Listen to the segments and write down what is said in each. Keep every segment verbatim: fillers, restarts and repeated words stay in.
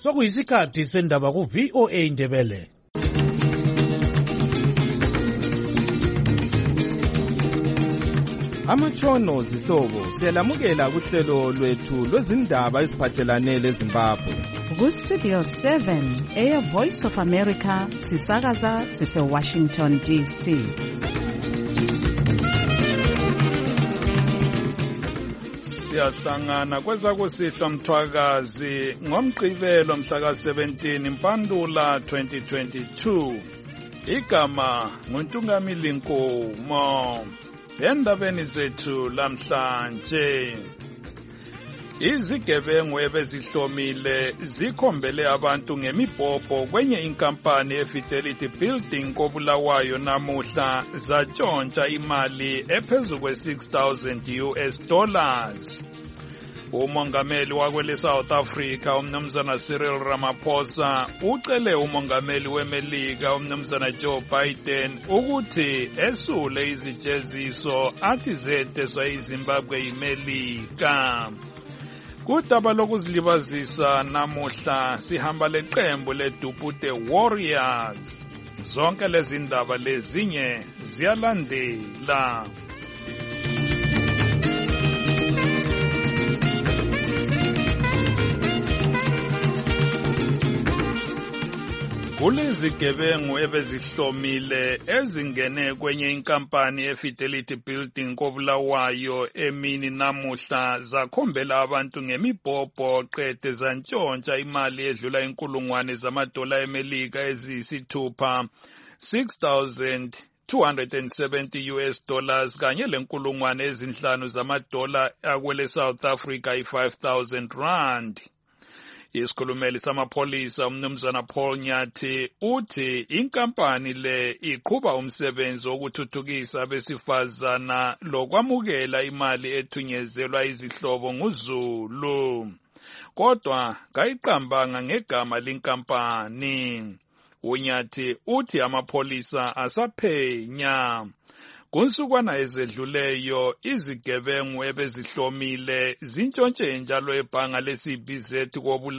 sokuyisikhathi sendaba ku V O A Ndebele. Amatshono zihlobo siyalamukela kuhlelo lwethu lwezindaba eziphathelane leZimbabwe. Ku Studio seven, Air Voice of America, sisakaza sise Washington D C. Siyahlangana kwezakusihla Mthwakazi ngomgqibelo mhla ka seventeen Mpandula twenty twenty-two. Igama nguNtungamili Nkomo. Endabeni zethu lamhlanje, izigebengu ebezihlomile zikhombele abantu ngemibhobho kwenye inkampani eFidelity Building koBulawayo namuhla zatshontsha imali ephezulu kwe six thousand U S dollars. Umongameli wakwele South Africa umnumzana Cyril Ramaphosa ucele umongameli weMelika umnumzana Joe Biden ukuthi esule izijeziso athi zetheswa iZimbabwe yiMelika. Kudaba lokuzilibazisa namuhla sihamba leqembu leDupute Warriors. Zonke lezi ndaba lezinye ziyalandela. Kulezigebengu ebezihlomile ezingene kwenye inkampani eFidelity Building koBulawayo emini namuhla zakhombela abantu ngemibhobho qede zantshontsha imali edlula inkulungwane zamadola eMelika eziyisithupha six thousand two hundred seventy U S dollars kanye lenkulungwane ezinhlanu zamadola akwele South Africa i-five thousand rand. Isikhulumeli samapholisa umnumzana Paul Nyathi uthi inkampani le iqhuba umsebenzi wokuthuthukisa abesifazana lokwamukela imali ethunyezelwa izihlobo nguZulu, kodwa kayiqambanga ngegama lenkampani. uNyathi uthi amapholisa asaphenya. Kunsukwana ezedluleyo izigebengu ebezihlomile zintshontshe njalo ebhanga leC B Z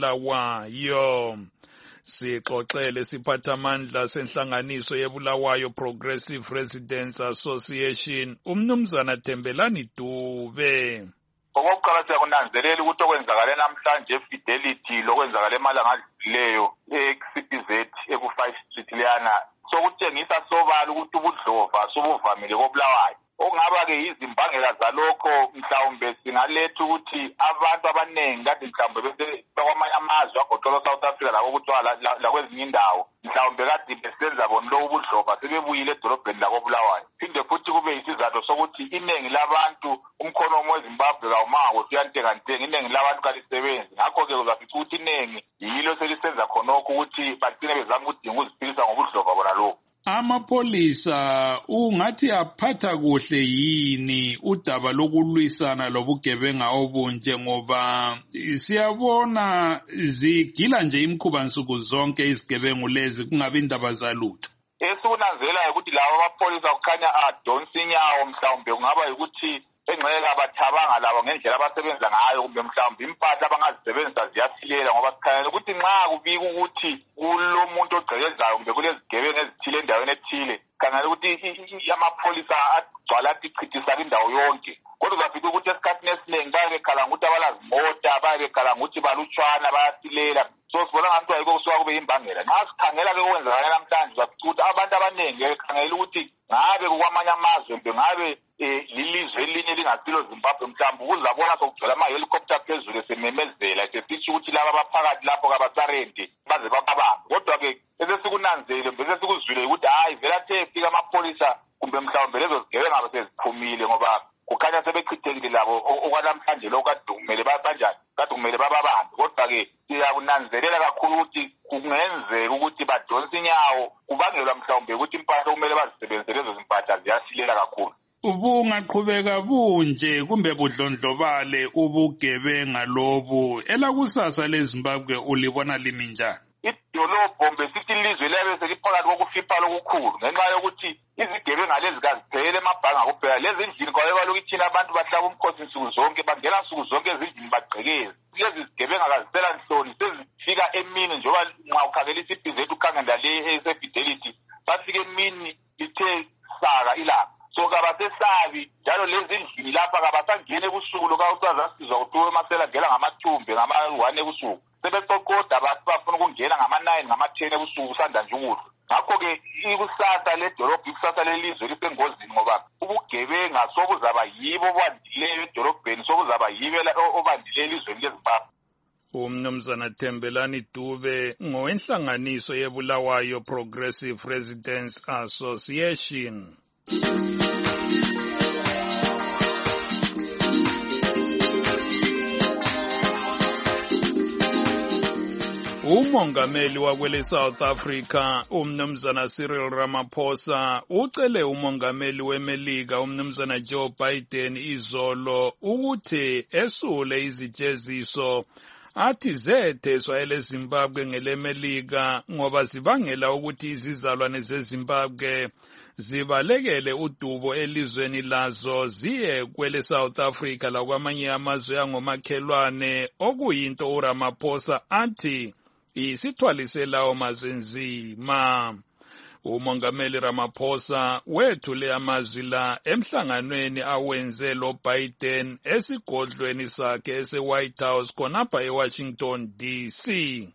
koBulawayo. Sixoxele siphathamandla senhlanganiso yeBulawayo Progressive Residents Association umnumzana Thembelani Dube. Okokuqala siyakunanzelela ukuthi okwenzakala namhlanje eFidelity lokwenzakala emalanga adluleyo eC B Z eku five Street leyana sokutshengisa sobala ukuthi ubudlova sobuvamile koBulawayo. Okungaba-ke izimbangela zalokho mhlawumbe singaletha ukuthi abantu abaningi kade mhlawumbe bese bakwamanye amazwe agoqela South Africa labo kuthiwa lakwezinye indawo mhlawumbe kade besenza bona lo ubudlova sebebuyile edolobheni lakoBulawayo. Phinde futhi kube isizathu sokuthi iningi labantu umkhonomo weZimbabwe kawumako siyantengantenga iningi labantu kalisebenzi. Ngakho-ke uzafica ukuthi iningi yilo selisenza khonokho ukuthi bagcine bezama ukudinga ukuziphilisa ngobudlova bona lokho. Amapolisa ungathi aphatha kuhle yini udaba lokulwisana lobugebenga obunje ngoba siyabona zigila nje imkhuba nsuku zonke izigebengu lezi kungabi indaba zalutho. Esikunanzelayo ukuthi labo amapolisa kukhanya adonsa inyawo mhlawumbe kungaba ukuthi engxenye abathabanga labo ngendlela abasebenza ngayo kumbe mhlawumbe impahla abangazisebenzisa ziyasilela ngoba sikhanya ukuthi nxa kubika ukuthi kulomuntu ogqekezayo kumbe kulezigebengu ezithile endaweni ethile khangela ukuthi amapholisa agcwala athi chithisa indawo yonke. Kodwa uzafika ukuthi esikhathini esiningi bayabe bekhala ukuthi abalazimota bayabe bekhala ukuthi balutshwana bayasilela. So sibona ngathi ayikho kusuka kube imbangela. Nxa sikhangela-ke okwenzakala namhlanje uzafika ukuthi abantu abaningi bekhangela ukuthi ngabe kukwamanye amazwe mbe ngabe lilizwe elinye lingasilo Zimbabwe mhlawumbe ukuzabona sokugcwala ama-helicopter phezulu esememezela esesitsho ukuthi laba abaphakathi lapho kabasarenti baze bababambe. Kodwa-ke esesikunanzele mbe sesikuzwile ukuthi hhayi vele athe efika amapholisa kumbe mhlawumbe lezo zigebengu seziphumile ngoba kukhanya sebechithekile labo okwanamhlanje lokho kade kumele banjani kade kumele bababambe. Kodwa-ke siyakunanzelela kakhulu ukuthi kungenzeka ukuthi badonsa inyawo kubangelwa mhlawumbe ukuthi impahla kumele bazisebenzise lezo zimpahla ziyasilela kakhulu. Ubungaqhubeka bunje kumbe budlondlobale ubugebenga lobu elakusasa leZimbabwe ulibona limi njani? Idolobho mbe sithi ilizwe liyabe seliphakathi kokufiphala okukhulu ngenxa yokuthi izigebengu lezi kaziphelele emabhanga kuphela. Lezi endlini kwayeba lokuthi thina abantu bahlaba umkhosi nsuku zonke bangena nsuku zonke ezindlini bagqekeze. lezi zigebenga kazisela nhloni sezifika emini njengoba nxa ukhangela isiphi zethu ukhangela le esefidelity bafike emini lithe saka ilanga so kabasesabi njalo lezi endlini lapha kabasangene ebusuku lokawusazasizwa ukuthi emasela ngela ngamathumbe ngama-one ebusuku sebeqoqoda abantu bafuna ukungena ngama-nine ngama-ten ebusuku usanda nje ukudla ngakho-ke ikusasa ledolobho ikusasa lelizwe lisengozini ngoba ubugebenga sobuzaba yibo obandileyo edolobheni sobuzaba yibo obandileyo elizweni lezimbabwe. Umnumzana Thembelani Dube ngowenhlanganiso yebulawayo Progressive Residents Association. Umongameli wakwele South Africa umnumzana Cyril Ramaphosa ucele umongameli weMelika umnumzana Joe Biden izolo ukuthi esule izijeziso athi zetheswa eleZimbabwe ngeleMelika ngoba zibangela ukuthi izizalwane zeZimbabwe zibalekele udubo elizweni lazo ziye kwele South Africa lakwamanye amazwe angomakhelwane okuyinto uRamaphosa athi isithwaliselayo mazwe nzima. Umongameli Ramaphosa wethule amazwi la emhlanganweni awenze lo Biden esigodlweni sakhe ese-White House khonapha eWashington D C.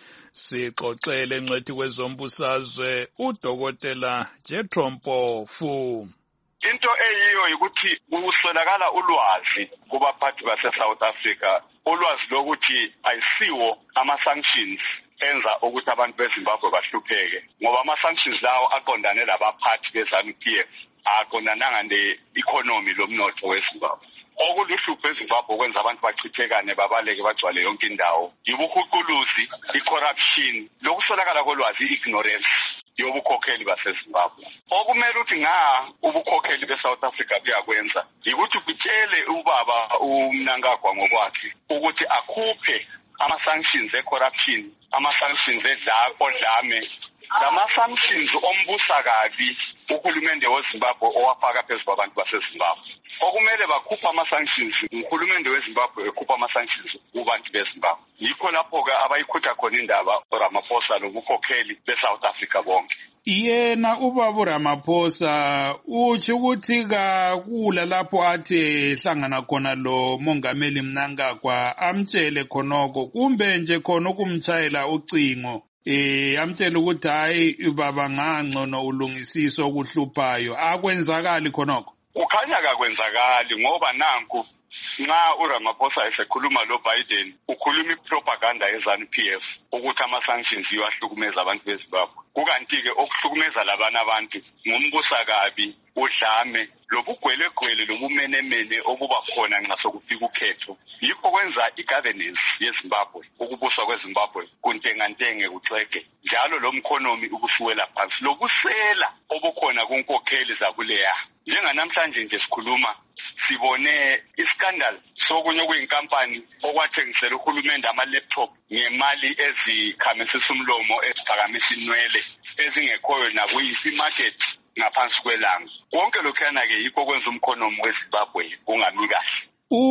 Sixoxele ngcwethi kwezombusazwe uDokotela Jethro Mpofu. Into eyiyo ukuthi kuswelakala ulwazi kubaphathi base-South Africa, ulwazi lokuthi ayisiwo ama-sanctions enza ukuthi abantu beZimbabwe bahlupheke ngoba ama-sanctions lawo aqondane labaphathi be-ZANU-P F aqondananga ne-economy lomnotho weZimbabwe. Okuluhlupho eZimbabwe okwenza abantu bachithekane babaleke bagcwale yonke indawo yibuhuquluzi, i-corruption, lokuswelakala kolwazi, i-ignorance yobukhokheli baseZimbabwe. Okumele ukuthi nga ubukhokheli be-South Africa kuyakwenza yikuthi kutshele ubaba uMnangagwa ngokwakhe ukuthi akhuphe ama-sanctions e-corruption, ama-sanctions odlame, lama-sanctions ombusa kabi uhulumende weZimbabwe owafaka phezu kwabantu baseZimbabwe. Okumele bakhupha ama-sanctions, uhulumende weZimbabwe ekhupha ama-sanctions kubantu beZimbabwe. Yikho lapho-ke abayikhutha khona indaba uRamaphosa nobukhokheli be-South Africa bonke. Yena ubaba Ramaphosa utsho ukuthi kakula lapho athi hlangana khona lo mongameli Mnangagwa amtshele khonoko kumbe nje khona ukumtshayela ucingo eh amtshela ukuthi hayi baba ngangcono ulungisiso okuhluphayo akwenzakali khonoko. Ukhanya kakwenzakali ngoba nanku nxa uRamaphosa esekhuluma lo Biden ukhuluma ipropaganda yeZANU-P F ukuthi ama-sanctions iwahlukumeza abantu beZimbabwe. Kukanti-ke okuhlukumeza labana abantu ngumbusa kabi, udlame, lobugwelegwele lobumenemene obuba khona nxa sokufika ukhetho. Yikho kwenza i-governance yeZimbabwe, ukubuswa kweZimbabwe kuntengantenge kuxege njalo lo mkhonomi ukusuwela phansi lokusela obukhona kunkokheli zakuleya. Njenganamhlanje nje sikhuluma sibone iskandal sokunye kuyinkampani okwathengisela uhulumende ama-laptop ngemali ezikhamisisa umlomo eziphakamisa inwele ezingekhoyo nakuyiphi market ngaphansi kwelanga. Konke lokhuyana-ke yikho kwenza umkhonomi weZimbabwe kungami kahle.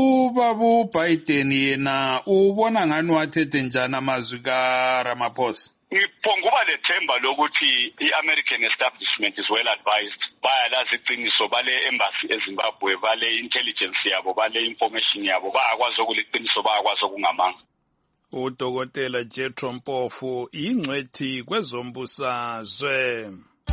Ubaba Biden yena ubona ngani wathethe njani amazwi kaRamaphosa? Ngiphonguba lethemba lokuthi i-American establishment is well advised. Bayalazi iqiniso, bale embassy eZimbabwe, bale intelligence yabo, bale information yabo, bayakwazi ukuliqiniso, bayakwazi okungamanga. uDokotela Jethro Mpofu ingcwethi kwezombusazwe.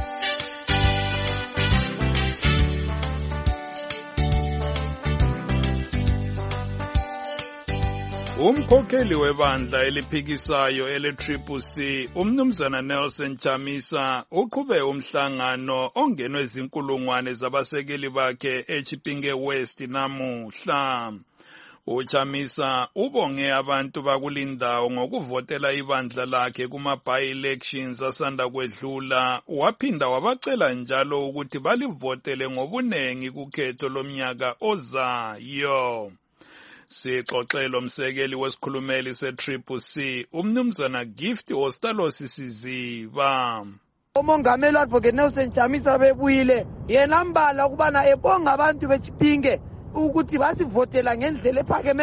Umkhokheli webandla eliphikisayo ele-Triple C umnumzana Nelson Chamisa uqhube umhlangano ongenwe izinkulungwane zabasekeli bakhe eChipinge West namuhla. UChamisa ubonge abantu bakulindawo ngokuvotela ibandla lakhe kuma-by-elections asanda kwedlula, waphinda wabacela njalo ukuthi balivotele ngobunengi kukhetho lomnyaka ozayo. Sixoxele umsekeli wesikhulumeli se-Triple C umnumzana Gift Ostalosi Siziba. Umongameli Advocate Nelson Chamisa bebuyile yena mbala ukubana ebonga abantu beChipinge ukuthi basivotela ngendlela ephakemeyo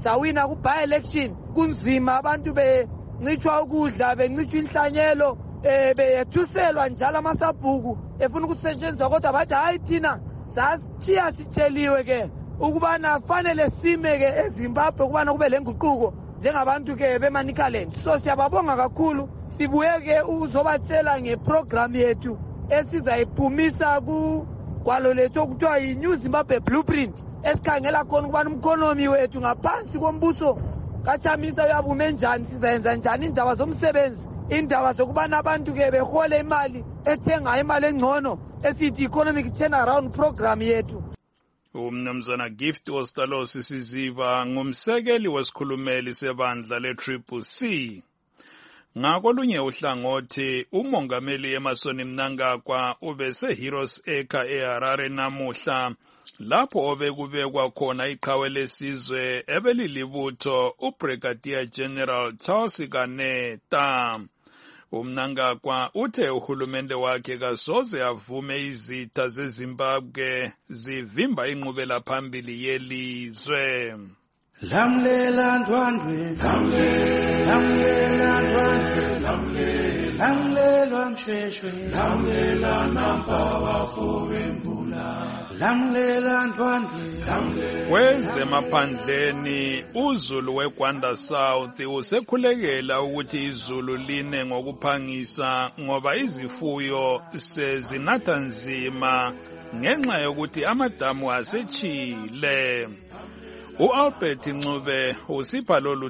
sawina ku-by election kunzima abantu bencitshwa ukudla bencitshwa inhlanyelo eh beyethuselwa njalo amasabhuku efuna ukusetshenziswa kodwa bathi hayi thina sasithiya sitsheliwe ke ukubana fanele sime ke eZimbabwe ukubana kube lenguquko njengabantu ke beManicaland. So siyababonga kakhulu, sibuye ke uzobatshela ngeprogram yethu esizayiphumisa ku kwalo lethu okuthiwa yi-New Zimbabwe Blueprint esikhangela khona ukubana umkhonomi wethu ngaphansi kombuso kaChamisa uyabume njani, sizayenza njani indaba zomsebenzi, indaba zokubana abantu ke behole imali ethenga imali engcono esithi economic turnaround program yethu. Umnumzana Gift Ostalosi Siziba ngumsekeli wesikhulumeli sebandla le-Triple C. Ngakolunye uhlangothi umongameli Emmerson Mnangagwa ubese Heroes Acre eHarare namuhla lapho obekubekwa khona iqhawe lesizwe ebelilibutho uBrigadier General Charles Kaneta. Umnangagwa uthe uhulumende wakhe kasoze avume izitha zeZimbabwe zivimba inqubela phambili yelizwe. Lamlela ndwandwe, lamlela ndwandwe, lamlela msheshwe, lamlela nampawa fobembula, lamlela ndwandwe. Kwezemaphandleni uZulu weGwanda South usekhulekela ukuthi izulu line ngokuphangisa ngoba izifuyo sezinatha nzima ngenxa yokuthi amadamu asechile. U-Albert Ncube usipha lolu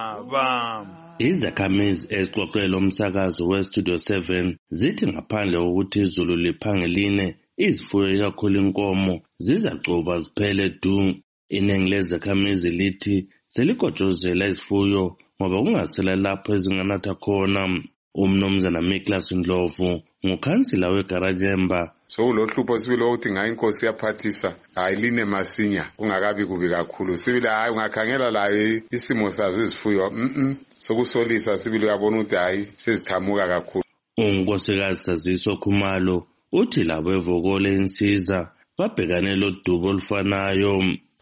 daba. Izakhamizi ezixoxela umsakazo we-Studio seven zithi ngaphandle kokuthi izulu liphange line, izifuyo ikakhulu inkomo zizacuba ziphele du. Iningi lezakhamizi lithi selikotshozela izifuyo ngoba kungasela lapho ezinganatha khona. Umnumzana Miklas Ndlovu ngukhansila weGarajemba. So lo hlupho sibili ukuthi ngayi inkosi yaphathisa ayiline masinya kungakabi kubi kakhulu, sibili hayi ungakhangela layo isimo sazo izifuyo mhm sokusolisa, sibili uyabona ukuthi hayi sezithamuka kakhulu. Unkosikazi Saziso Khumalo uthi labo evokole insiza babhekane lodubo olufanayo.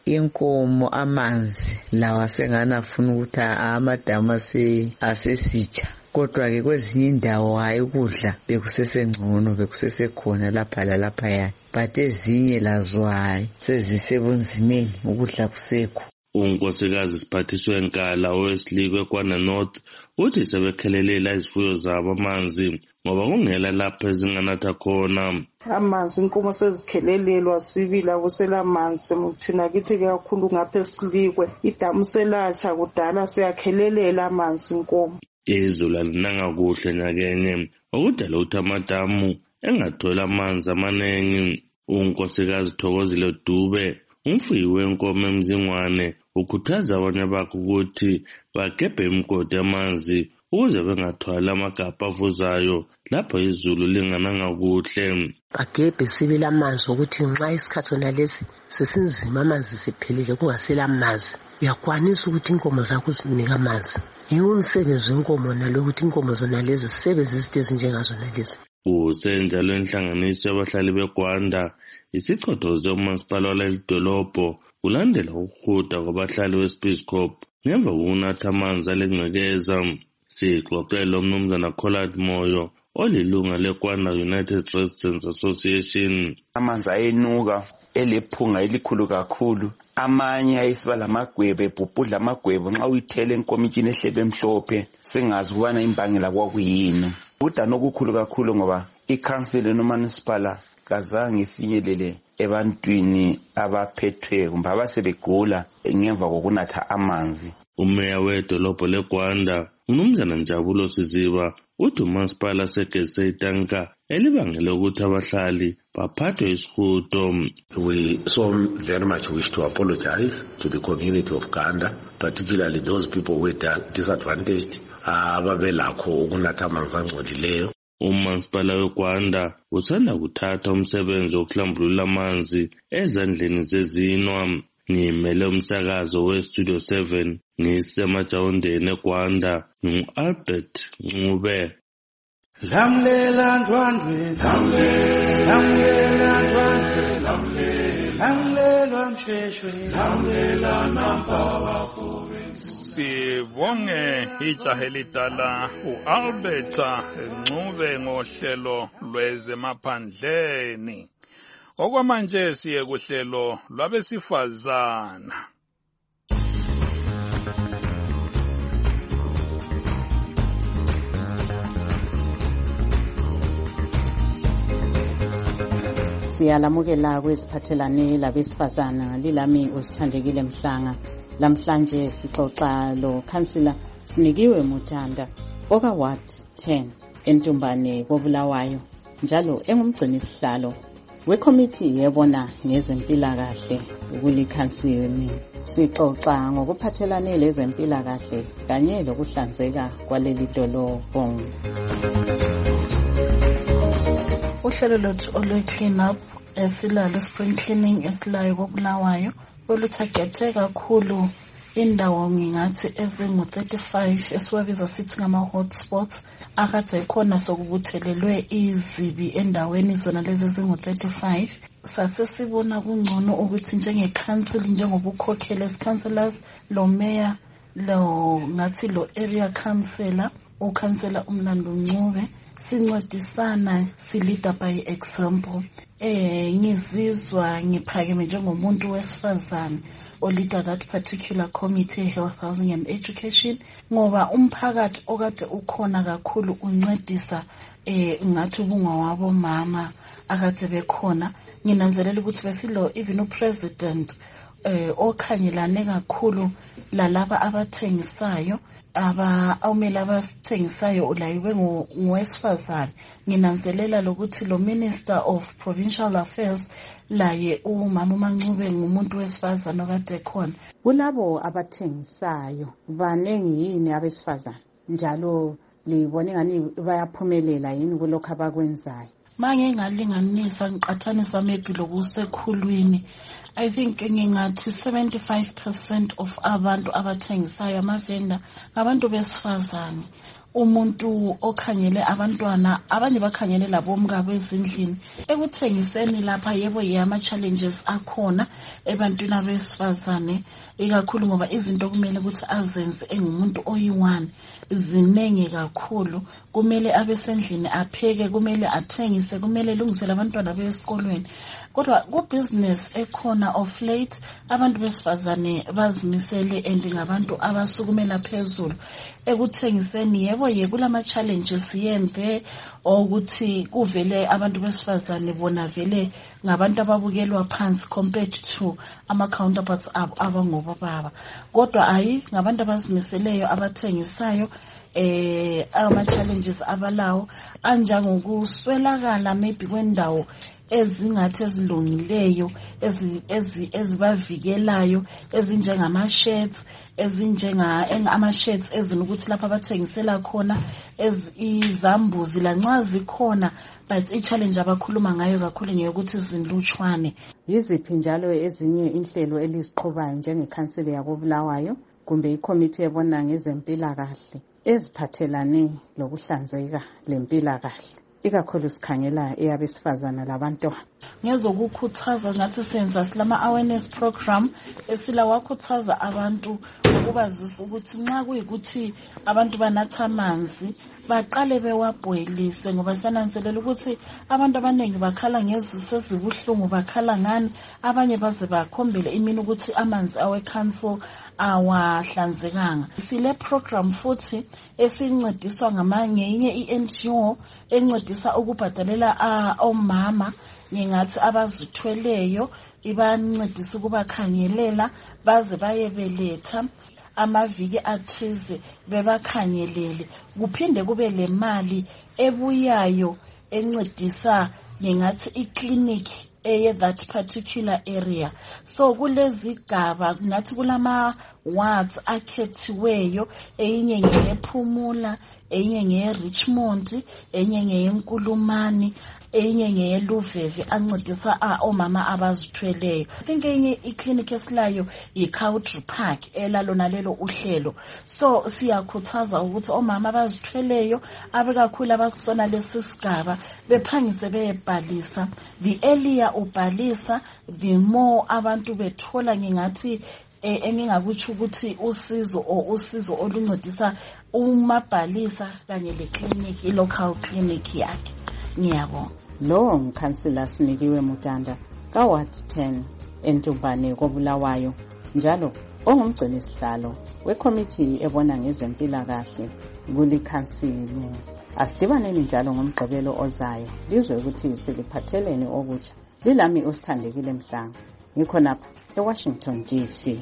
Inkomo amanzi lawa senganafuna ukuthi amadamu asesitsha, kodwa ke kwezinye indawo hayi ukudla bekusesengcono bekusesekhona lapha lalapha, but ezinye lazo hayi sezisebunzimeni ukudla kusekho. Unkosikazi Siphathiswe Nkala owesilikwe kwaNa North uthi sebekhelelela izifuyo zabo amanzi ngoba kungela lapha ezinganatha khona. Amanzi inkomo sezikhelelelwa sibila kusela manzi muthina kithi kakhulu ngapha esilikwe idamu selatsha kudala siyakhelelela amanzi inkomo. Izulu alinanga kuhle nyakenye okudala ukuthi amadamu engathola amanzi amaningi. Unkosikazi Thokozile Dube umfuyi wenkomo eMzingwane ukhuthaza abanye bakhe ukuthi bagebhe imigodi yamanzi ukuze bengathwala amagabha avuzayo lapho izulu lingananga kuhle. Bagebhe sibila amanzi ukuthi nxa isikhathi sona lesi sesinzima amanzi siphelile kungasela amanzi, uyakwanisa ukuthi inkomo zakho zinika amanzi. Yiwumsebenzi wenkomo nalokuthi inkomo zona lezi zisebenze izinto ezinjengazona lezi. Usenjalo inhlanganiso yabahlali beGwanda isichothoze umasipala walelidolobho kulandela ukuhuda kwabahlali weSpeed Corp ngemva kokunatha amanzi alengcekeza. Sixoxela umnumzana Collard Moyo olilunga leGwanda United Residents Association. Amanzi ayenuka elephunga elikhulu kakhulu, amanye ayisiba lamagwebe ebhubhudla amagwebe nxa uyithele enkomitshini ehlebe emhlophe sengazi ukubana imbangela kwakuyini. Udano okukhulu kakhulu ngoba ikhansela nomunicipal kazange ifinyelele ebantwini abaphethwe kumbe abasebegula ngemva kokunatha amanzi. Umeya wedolobho leGwanda umnumzana Njabulo Siziba uthi umasipala segese itanka elibangele ukuthi abahlali baphathwe isihudo. We so very much wish to apologize to the community of Ganda, particularly those people who were disadvantaged ababelakho ukunatha amanzi angcolileyo. Umasipala weGwanda uthanda kuthatha umsebenzi wokuhlambulula amanzi ezandleni zezinwa. Ngimele umsakazo weStudio seven ngisemajawondeni eGwanda ngu-Albert Ncube. Lamlela ndwandwe, lamlela ndwandwe, langilelwa msheshwe lamlela nampa sibonge ijahe lidala u-Alberta Ncube ngohlelo lwezemaphandleni. Okwamanje siye kuhlelo lwabesifazana. Siyalamukela kweziphathelane labesifazana lilami usithandekile Mhlanga. Lamhlanje sixoxa lo Councillor Sinikiwe Muthanda oka Ward ten eNtumbane koBulawayo njalo engumgcini sihlalo wekomiti yebona ngezempilakahle kulikhansili. Sixoxa ngokuphathelane lezempilakahle kanye lokuhlanzeka kwaleli dolobho. Uhlelo lwethu olwe-clean up esilalo spring cleaning esilayo koBulawayo oluthagethe kakhulu indawo ngingathi ezingu thirty-five esiwabiza sithi ngama-hotspots akade khona sokubuthelelwe izibi endaweni zona lezi ezingu thirty-five. Sasesibona kungcono ukuthi njenge-council njengobukhokheli as-councillors lo mayor lo ngathi lo area councillor ukhansela uMlando Ncube sincedisana silida by example. Eh ngizizwa ngiphakeme njengomuntu wesifazane olida that particular committee, health, housing and education, ngoba umphakathi okade ukhona kakhulu uncedisa eh ngathi ubungwa wabo mama akade bekhona. Nginanzelela ukuthi besilo even upresident eh okhangelane kakhulu lalaba abathengisayo aba awumela abathengisayo ulayiwe ngowesifazane. Nginanzelela lokuthi lo minister of provincial affairs laye umama uMancube ngumuntu wesifazane okade khona. Kulabo abathengisayo banengi yini abesifazane njalo libone ngani bayaphumelela yini kulokho abakwenzayo? Mange ngalinganisa ngiqathanisa maybe lokusekhulwini, I think ngingathi seventy-five percent of abantu abathengisayo amavenda ngabantu besifazane. Umuntu okhangele abantwana abanye bakhangele labomka bezindlini ekuthengiseni lapha yebo yama challenges akhona ebantwini abesifazane ikakhulu ngoba izinto kumele ukuthi azenze engumuntu oyi-one zinenge kakhulu. Kumele abesendlini apheke, kumele athengise, kumele lungisele abantwana besikolweni. Kodwa ku business ekhona of late abantu besifazane bazimisele and ngabantu abasukumela phezulu ekuthengiseni. Yebo ye kulama challenges yende ukuthi kuvele abantu besifazane bona vele ngabantu ababukelwa phansi compared to ama counterparts abangobaba. Kodwa ayi ngabantu abazimiseleyo abathengisayo eh ama challenges abalawo anjangokuswelakala maybe kwendawo ezingathi ezilungileyo ezibavikelayo ezinjengama sheds ezinjenga ama sheds ezinokuthi lapha abathengisela khona izambuzi lanxa zikhona, but i challenge abakhuluma ngayo kakhulu ngeyokuthi zinlutshwane. Yiziphi njalo ezinye inhlelo eliziqhubayo njengekhansili yakoBulawayo kumbe ikomiti ebona ngezempilakahle eziphathelane lokuhlanzeka lempilakahle ikakhulu sikhangela eyabesifazana labantwana? Ngezokukhuthaza ngathi senza silama awareness program esila wakhuthaza abantu ukubazisa ukuthi nxa kuyikuthi abantu banatha amanzi baqale bewabhoyilise, ngoba sananzelela ukuthi abantu abaningi bakhala ngeziso ezibuhlungu, bakhala ngani abanye baze bakhombele imini ukuthi amanzi awe council awahlanzekanga. Sile program futhi esincediswa ngamanye inye i-N G O encedisa ukubhadalela omama ngingathi abazithweleyo, ibancedisa ukubakhangelela baze bayebeletha amaviki athize bebakhangelele. Kuphinde kube le mali ebuyayo encedisa ngingathi i-clinic eye that particular area. So kulezigaba ngathi kulama wards akhethiweyo, enye ngeyePhumula, enye ngeyeRichmond, enye ngeyeNkulumani, enye ngeyeLuveve ancedisa omama abazithweleyo. I think enye iclinic esilayo yiCowdry Park elalona lelo uhlelo. So siyakhuthaza ukuthi omama abazithweleyo abekakhulu abakusona lesi sigaba bephangise beyebhalisa. The earlier ubhalisa, the more abantu bethola ngingathi engingakutsho ukuthi usizo o usizo oluncedisa umabhalisa kanye leclinic ilocal clinic yakhe. Ngiyabonga. Lo ngikhansila Sinikiwe Mutanda ka Ward ten eNtumbane koBulawayo, njalo ongumgcini sihlalo wekomiti ebona ngezempilakahle kulikhansili. Asidibaneni njalo ngomgqibelo ozayo lizwe ukuthi siliphatheleni okutsha. Lilami uSithandekile Mhlanga, ngikhonapha eWashington D C.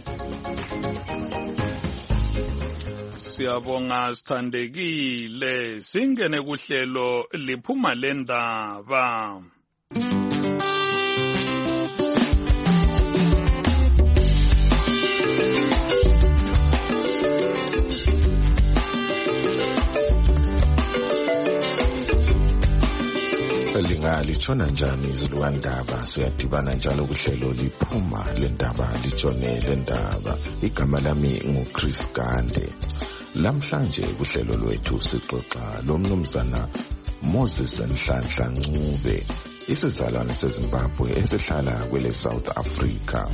Siyabonga Sithandekile. Singene kuhlelo liphuma lendaba. Lingalitshona njani izilwandaba? Siyadibana njalo kuhlelo liphuma lendaba litshone lendaba. Igama lami nguChris Gande. Lamhlanje kuhlelo lwethu sixoxa lomnumzana Moses Nhlanhla Ncube, isizalwane seZimbabwe esihlala kwele South Africa.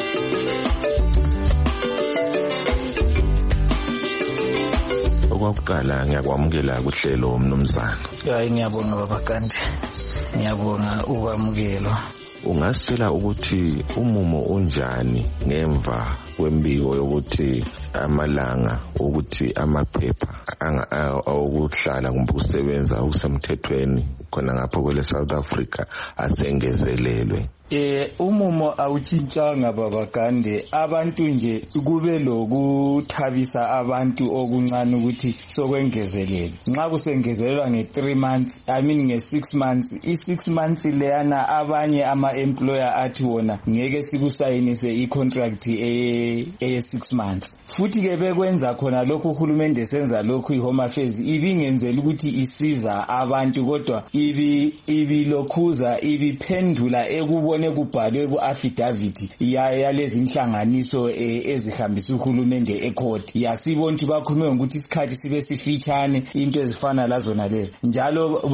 Okwaqala ngiyakwamukela kuhlelo mnumzana. Hayi ngiyabonga baba Gande. Ngiyabonga ukwamukelwa. Ungasitshela ukuthi umumo unjani ngemva kwembiko yokuthi amalanga ukuthi amaphepha okuhlala kumbe ukusebenza ukusemthethweni khona ngapho kwele South Africa asengezelelwe? Eh umumo awutshintshanga baba Gande, abantu nje kube lokuthabisa abantu okuncane ukuthi sokwengezelele. Nxa kusengezelelwa nge three months, I mean nge six months, i six months leyana abanye ama employer athi wona ngeke sikusayinise i contract e e six months. Futhi ke bekwenza khona lokho uhulumende senza lokho iHome Affairs ibingenzela ukuthi isiza abantu, kodwa ibi ibilokhuza ibiphendula ekubona kubhalwe ku-affidavit yalezi inhlanganiso ezihambisa uhulumende ecourt. Yasibona ukuthi bakhulume ngokuthi isikhathi sibe sifitshane, into ezifana lazona lelo. Njalo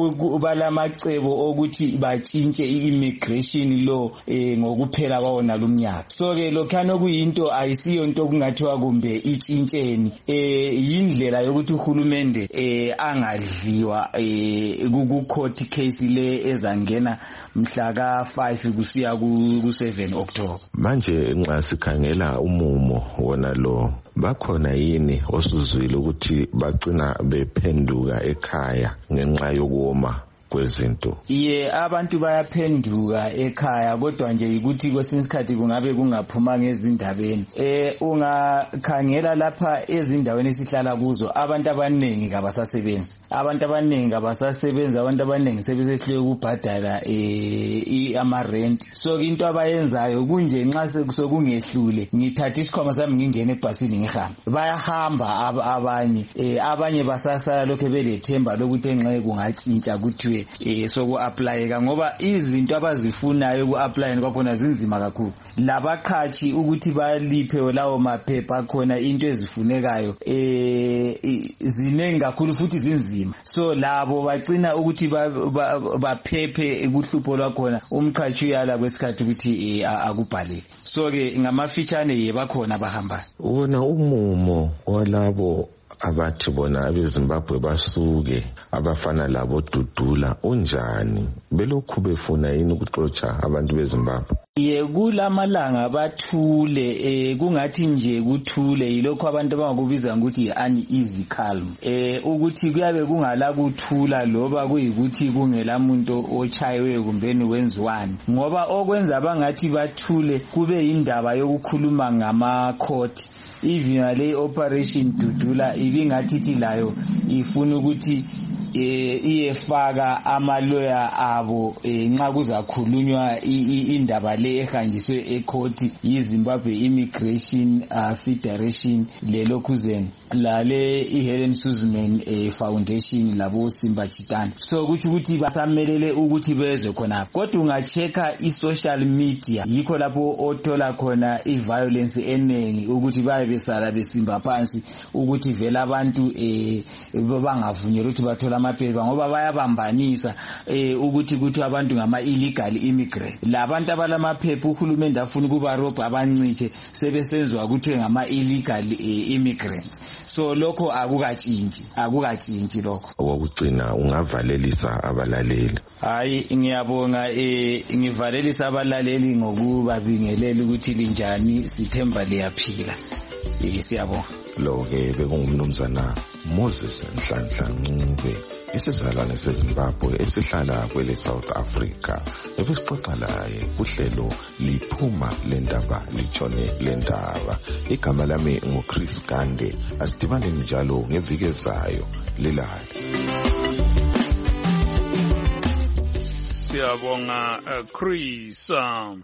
balamacebo okuthi batshintshe i-immigration law ngokuphela kwawona lumnyaka. So ke lokhana okuyinto ayisiyo into kungathiwa kumbe itshintsheni, yindlela yokuthi uhulumende angadliwa ku-court case le ezangena mhla ka five kusiya ku seven October. Manje nxa sikhangela umumo wona lo, bakhona yini osuzwile ukuthi bagcina bephenduka ekhaya ngenxa yokuoma kwezinto? Ye abantu bayaphenduka ekhaya, kodwa nje ukuthi kwesinye isikhathi kungabe kungaphuma ngezindabeni. Eh ungakhangela lapha ezindaweni esihlala kuzo, abantu abaningi kabasasebenzi. Abantu abaningi kabasasebenza, abantu abaningi sebesehlele ukubhadala eh ama rent. So into abayenzayo kunje nxa sekusekungehlule ngithatha isikhwama sami ngingene ebhasini ngihamba. Bayahamba abanye, eh abanye basasala lokho belethemba lokuthi enxe kungatshintsha ukuthi eh soku applyeka, ngoba izinto abazifunayo ku applyeni kwakhona zinzima kakhulu. Labaqhathi ukuthi baliphe lawo maphepha khona into ezifunekayo eh zinengi kakhulu futhi zinzima. So labo bacina ukuthi baphephe ekuhlupho lwakhona umqhathi uyala kwesikhathi ukuthi akubhaleke. So ke ngamafitshane yebakhona bahamba. Wona umumo walabo abathi bona abeZimbabwe basuke abafana labo Dudula unjani? Belokhu befuna yini ukuxotsha abantu beZimbabwe? Ye kulamalanga bathule, eh kungathi nje kuthule, yilokho abantu abangakubiza ukuthi uneasy calm. Eh ukuthi kuyabe kungala kuthula loba kuyikuthi kungela muntu ochayiwe kumbeni wenziwani, ngoba okwenza abangathi bathule kube indaba yokukhuluma ngama court. Even le operation Dudula ibingathithi layo ifuna ukuthi eh iyefaka amaloya abo nxa kuzakhulunywa indaba le ehanjiswe ecourt yiZimbabwe Immigration Federation lelokhuzeni lale iHelen Suzman Foundation labo Simba Chitani. So kuthi ukuthi basamelele ukuthi bezwe khona. Kodwa ungacheka i-social media yikho lapho othola khona i-violence enengi ukuthi baye besala besimba phansi ukuthi vela abantu eh bangavunyelwa ukuthi bathola amaphepha ngoba bayabambanisa eh ukuthi kuthi abantu ngama illegal immigrants. Labantu abalamaphepha uhulumende afuna ukuba robha abanciche sebesenzwa ukuthi ngama illegal immigrants. So lokho akukatshintshi akukatshintshi lokho. Okugcina ungavalelisa abalaleli. Hayi ngiyabonga eh ngivalelisa abalaleli ngokuba bingelela ukuthi linjani sithemba liyaphila. Siyabonga. Lo ke bekungumnumzana Moses Nhlanhla Ncube isizalwane seZimbabwe esihlala kwele South Africa ebesixoxa laye kuhlelo liphuma lendaba litshone lendaba. Igama lami nguChris Gande. Asidibane njalo ngeviki ezayo lilale. Siyabonga uh, Chris. Um.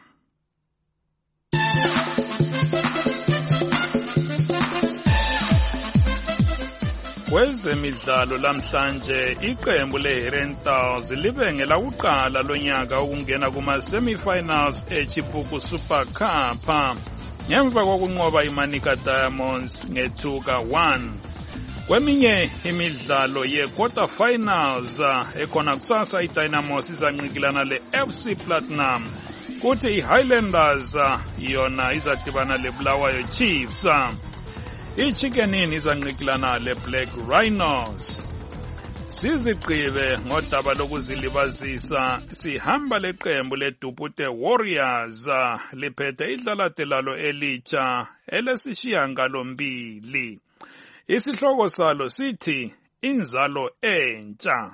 Kwezemidlalo lamhlanje iqembu leHerentals libenge lakuqala lonyaka ukungena kuma semi-finals eChipuku Super Cup ngemva kokunqoba iManica Diamonds ngethuka one. Kweminye imidlalo ye-quarter finals ekhona kusasa iDynamos izanqikilana le-F C Platinum kuthi iHighlanders yona izadibana leBulawayo Chiefs. iChickenini izanqikilana leBlack Rhinos. Sizigqibe ngodaba lokuzilibazisa sihamba leqembu leDupute Warriors liphethe idlalate lalo elitsha elesishiyangalombili. Isihloko salo sithi inzalo entsha.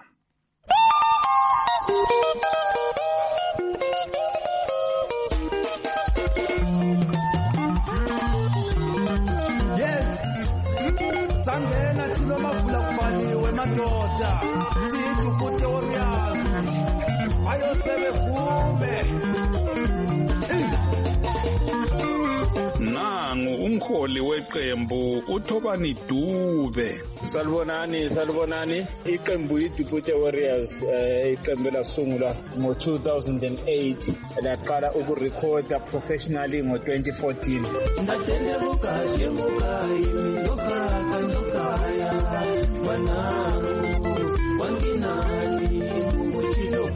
Sangena sinomavula kumaliwe madoda siDupute Warriors ayosebe vume. Nangu umholi weqembu uThobani Dube. Salibonani salibonani iqembu iDupute Warriors iqembu lasungulwa ngo two thousand eight laqala ukurecorda professionally ngo twenty fourteen. Ndatende bukaje bukai minokaka nokaya wanangu wanginani muchilo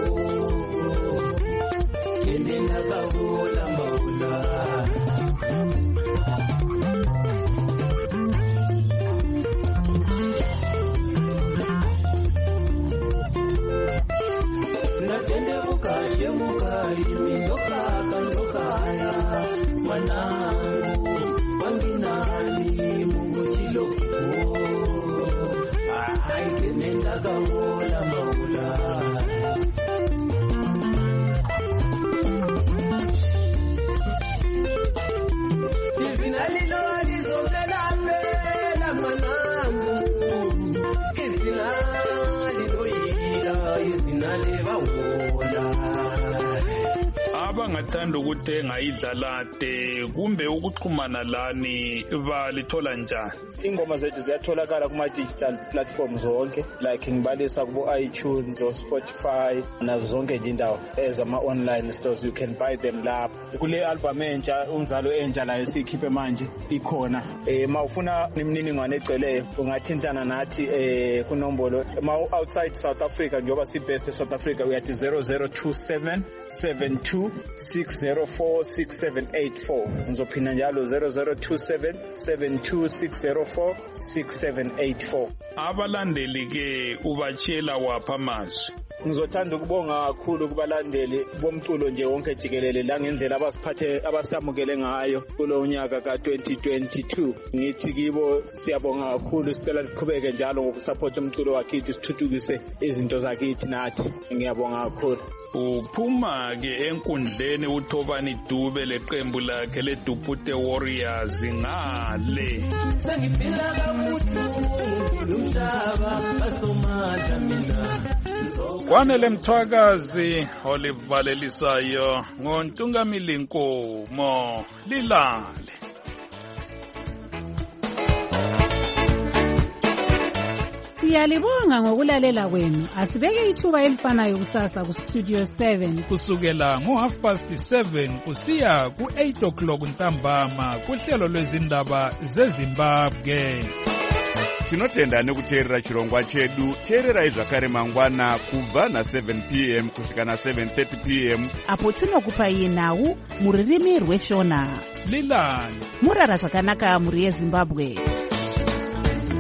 kende nakabula maula. Natende bukaje bukai minokaka nokaya wanangu wanginani muchilo ai kende nakabula maula. Abangathanda ukuthenga idlalate kumbe ukuxhumana lani balithola njani? Ingoma zethu ziyatholakala kuma digital platforms zonke like ngibalisa kubo iTunes or Spotify nazo zonke nje indawo ezama online stores. You can buy them lapho. Kule album entsha unzalo entsha layo sikhiphe manje ikhona. Eh mawufuna imininingwane egcweleyo ungathintana nathi eh kunombolo outside South Africa njoba si best South Africa uyathi zero zero two seven seven two six zero four six seven eight four. Ngizophinda njalo zero zero two seven seven two six zero four six seven eight four. Abalandeli ke ubachela wapha amazwi. Ngizothanda ukubonga kakhulu kubalandeli bomculo nje wonke jikelele la ngendlela abasiphathe abasamukele ngayo kulo nyaka ka twenty twenty-two. Ngithi kibo siyabonga kakhulu, sicela liqhubeke njalo ngokusupport umculo wakithi sithuthukise izinto zakithi nathi. Ngiyabonga kakhulu. Uphuma ke enkundleni uThobani Dube leqembu lakhe leDupute Warriors ngale. Sengiphila kabuhlungu lomhlaba basomata mina kwanele mthwakazi olivalelisayo ngontungamili Nkomo lilale. Siyalibonga ngokulalela kwenu. Asibeke ithuba elifanayo kusasa ku Studio seven kusukela ngo half past seven kusiya ku eight o'clock ntambama kuhlelo lwezindaba zeZimbabwe. Tinotenda nekuteerera chirongwa chedu. Teererai zvakare mangwana kubva na seven p m kusvika na seven thirty p m apo tinokupai nhau muririmi rweshona. Lilani murara zvakanaka muri yeZimbabwe.